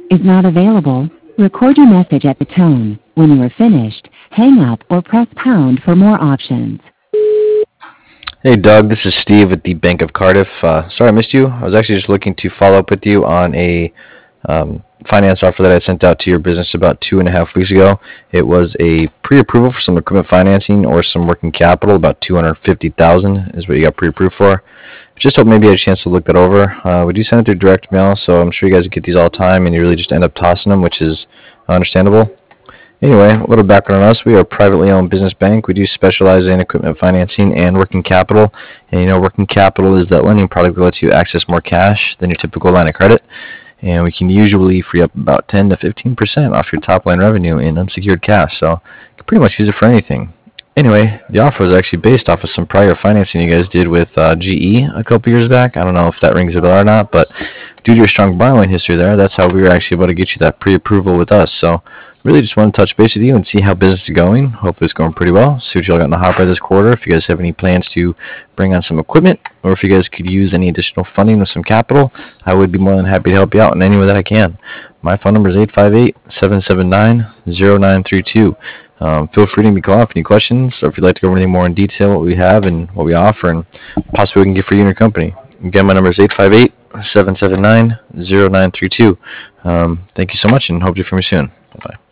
is not available. Record your message at the tone. When you are finished, hang up or press pound for more options. Hey Doug, this is Steve at the Bank of Cardiff. Sorry I missed you. I was actually just looking to follow up with you on a finance offer that I sent out to your business about 2.5 weeks ago. It was a pre-approval for some equipment financing or some working capital. About $250,000 is what you got pre-approved for. Just hope maybe you had a chance to look that over. We do send it through direct mail, so I'm sure you guys get these all the time, and you really just end up tossing them, which is understandable. Anyway, a little background on us. We are a privately owned business bank. We do specialize in equipment financing and working capital. And working capital is that lending product that lets you access more cash than your typical line of credit. And we can usually free up about 10 to 15% off your top line revenue in unsecured cash. So you can pretty much use it for anything. Anyway, the offer was actually based off of some prior financing you guys did with GE a couple years back. I don't know if that rings a bell or not, but due to your strong borrowing history there, that's how we were actually able to get you that pre-approval with us. So really just want to touch base with you and see how business is going. Hopefully it's going pretty well. See what y'all got in the hopper this quarter. If you guys have any plans to bring on some equipment, or if you guys could use any additional funding with some capital, I would be more than happy to help you out in any way that I can. My phone number is 858-779-0932. Feel free to give me a call if you have any questions, or if you'd like to go over anything more in detail, what we have and what we offer, and possibly we can get for you and your company. Again, my number is 858-779-0932. Thank you so much, and hope to hear from you soon. Bye-bye.